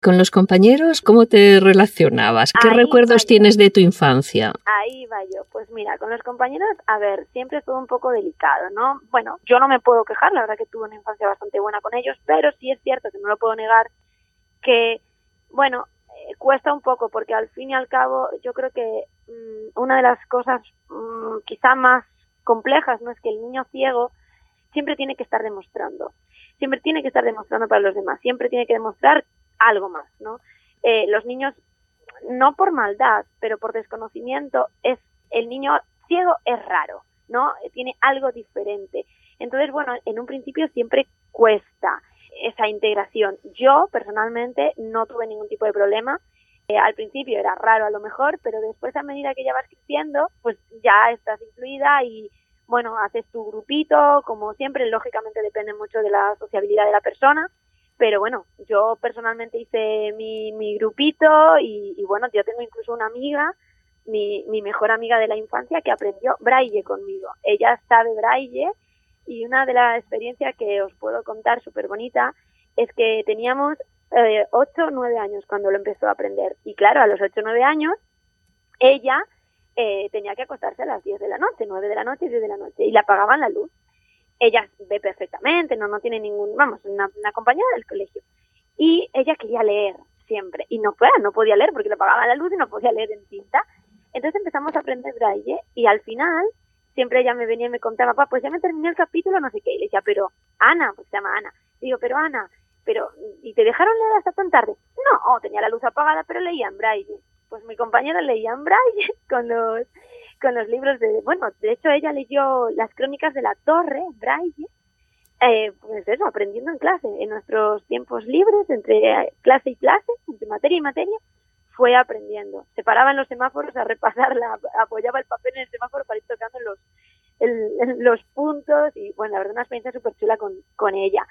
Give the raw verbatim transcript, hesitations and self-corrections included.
Con los compañeros, ¿cómo te relacionabas? ¿Qué Ahí recuerdos va tienes yo. de tu infancia? Ahí va yo. Pues mira, con los compañeros, a ver, siempre es todo un poco delicado, ¿no? Bueno, yo no me puedo quejar, la verdad que tuve una infancia bastante buena con ellos, pero sí es cierto que no lo puedo negar que, bueno, eh, cuesta un poco porque al fin y al cabo yo creo que mmm, una de las cosas mmm, quizá más complejas, ¿no? Es que el niño ciego siempre tiene que estar demostrando, siempre tiene que estar demostrando para los demás, siempre tiene que demostrar algo más, ¿no? Eh, los niños, no por maldad, pero por desconocimiento, es el niño ciego es raro, ¿no? Tiene algo diferente. Entonces, bueno, en un principio siempre cuesta esa integración. Yo, personalmente, no tuve ningún tipo de problema. Eh, al principio era raro a lo mejor, pero después, a medida que ya vas creciendo, pues ya estás incluida y, bueno, haces tu grupito, como siempre, lógicamente depende mucho de la sociabilidad de la persona, pero bueno, yo personalmente hice mi, mi grupito y, y bueno, yo tengo incluso una amiga, mi, mi mejor amiga de la infancia, que aprendió braille conmigo. Ella sabe braille y una de las experiencias que os puedo contar súper bonita es que teníamos eh, ocho o nueve años cuando lo empezó a aprender. Y claro, a los ocho o nueve años, ella eh, tenía que acostarse a las diez de la noche, nueve de la noche y diez de la noche, y le apagaban la luz. Ella ve perfectamente, no, no tiene ningún, vamos, una, una compañera del colegio. Y ella quería leer siempre, y no, pues, no podía leer porque le apagaban la luz y no podía leer en tinta. Entonces empezamos a aprender braille y al final siempre ella me venía y me contaba, papá, pues ya me terminé el capítulo, no sé qué. Y le decía, pero Ana, pues se llama Ana. Digo, pero Ana, pero ¿y te dejaron leer hasta tan tarde? No, tenía la luz apagada, pero leía en braille. Pues mi compañera leía en braille con los con los libros de, bueno, de hecho ella leyó las crónicas de la Torre, braille, eh, pues eso, aprendiendo en clase, en nuestros tiempos libres, entre clase y clase, entre materia y materia, fue aprendiendo. Se paraba en los semáforos a repasarla, apoyaba el papel en el semáforo para ir tocando los, el, los puntos y, bueno, la verdad, una experiencia súper chula con, con ella.